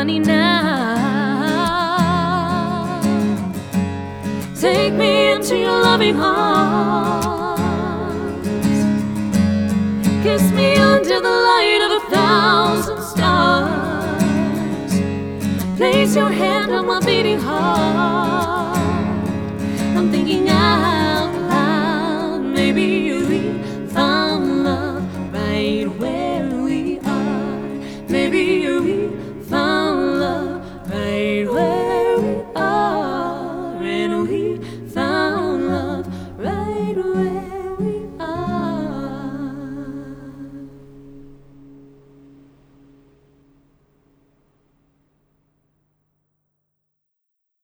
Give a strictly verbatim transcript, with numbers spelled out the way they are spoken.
honey, now take me into your loving arms. Kiss me under the light of a thousand stars. Place your hand on my beating heart. I'm thinking out loud. Maybe we found love right where we are. Maybe we found love right where we are. And we found